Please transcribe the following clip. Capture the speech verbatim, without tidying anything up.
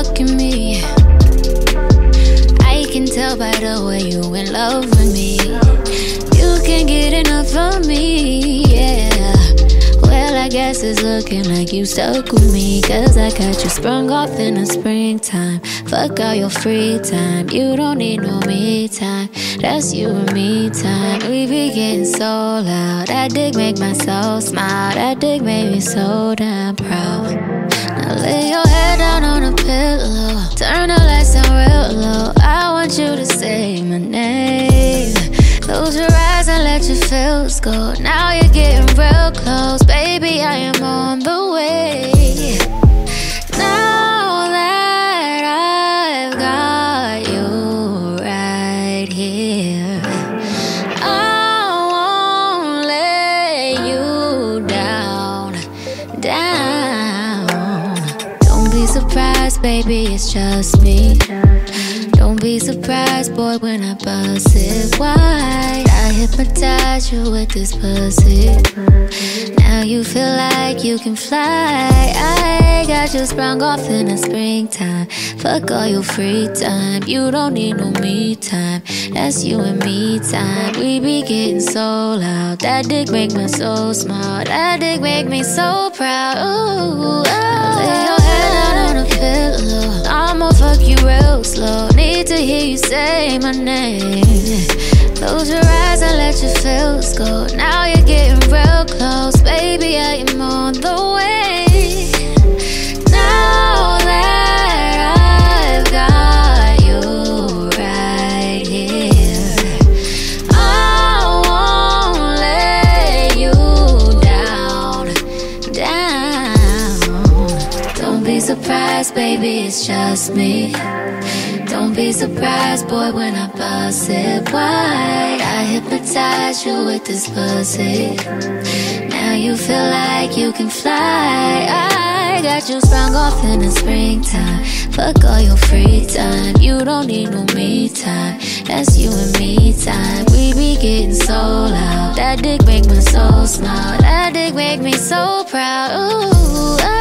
fucking me. I can tell by the way you in love with me. You can't get enough of me, yeah. Well, I guess it's looking like you stuck with me, cause I got you sprung off in the springtime. Fuck all your free time, you don't need no me time. That's you and me time. We be getting so loud, that dick make my soul smile. That dick made me so damn proud. Now lay your head down on a pillow, turn the lights down real low. I want you to say my name. Close your eyes and let your feels go. Now you're getting real close, baby, I am on the way. Now that I've got you right here, I won't let you down, down. Don't be surprised, baby, it's just me. Don't be surprised, boy, when I bust it wide. I hypnotize you with this pussy. Now you feel like you can fly. I got you sprung off in the springtime. Fuck all your free time, you don't need no me time. That's you and me time. We be getting so loud, that dick make my soul smile. That dick make me so proud. Ooh, oh. Lay your head down on a pillow, I'ma fuck you real slow. Need to hear you say my name. Close your eyes and let your feels go. Now you're getting real close, baby, I am on the way. Now that I've got you right here, I won't let you down, down. Don't be surprised, baby, it's just me. Don't be surprised, boy, when I bust it wide. I hypnotize you with this pussy. Now you feel like you can fly. I got you sprung off in the springtime. Fuck all your free time, you don't need no me time. That's you and me time. We be getting so loud, that dick make my soul smile. That dick make me so proud. Ooh,